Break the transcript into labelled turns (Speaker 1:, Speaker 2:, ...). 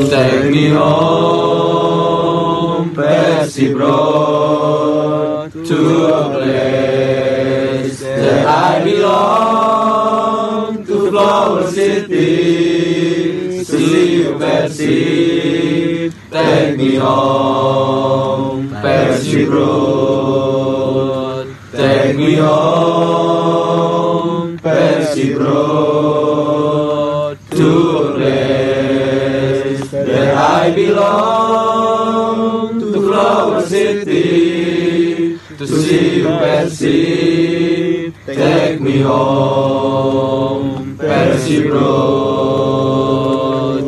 Speaker 1: Take me home, Persib Road, to a place that I belong, to Flower City, see you Persib. Take me home, Persib Road. Take me home, Persib Road, to a place that I belong, to Flower City, to see you Persib. Take me home, Persib Road.